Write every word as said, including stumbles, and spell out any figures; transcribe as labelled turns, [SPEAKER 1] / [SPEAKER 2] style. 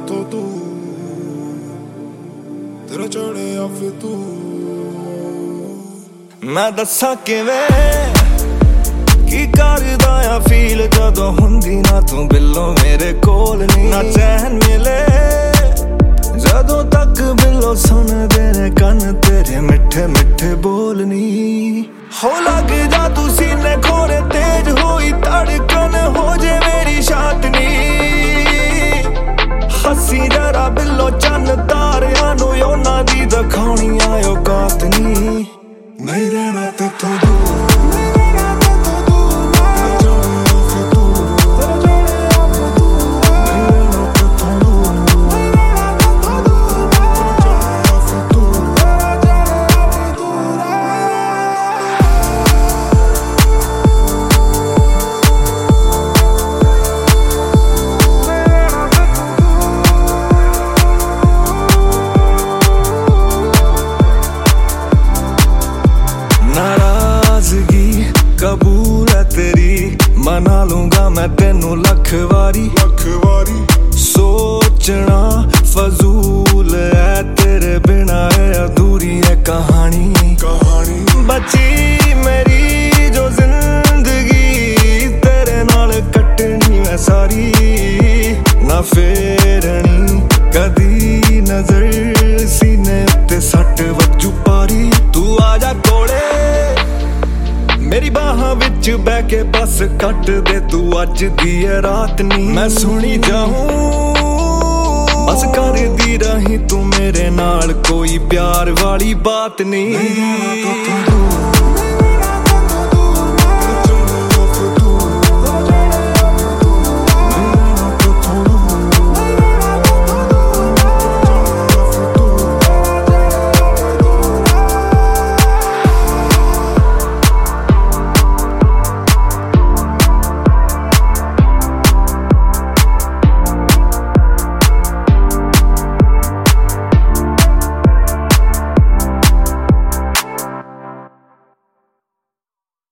[SPEAKER 1] तो तू तेरा चढ़िया फितूर।
[SPEAKER 2] मैं दस्सां किवें की करदा आ फील जदों हुंदी ना तू बिल्लो मेरे कोल नी। ना चैन मिले जदों तक बिल्लो सुनदे ने कन तेरे मिठे मिठे बोल नी। हो लग जा तू सीने खोरे तेज होई धड़कन हो जे मेरी छातनी। हसी जरा बिल्लो चन तारियां नूं उन्हां दी दिखाउणी आयो औकात नी।
[SPEAKER 1] नहीं रहना तेथों दूर
[SPEAKER 2] कबूल है तेरी मना लूंगा मैं तेनू लख वारी।
[SPEAKER 1] लख वारी
[SPEAKER 2] सोचना फजूल है तेरे बिना है अधूरी है कहानी।
[SPEAKER 1] कहानी
[SPEAKER 2] बची मेरी जो जिंदगी तेरे नाल कटनी मैं सारी। ना फेरनी कदी नजर सीने ते सट वजू पारी। तू आजा कोले मेरी बाहां विच बह के बस कट दे तू अज दी है रात नी। मैं सुनी जाऊं बस कर दी रही तू मेरे नाल कोई प्यार वाली बात नहीं।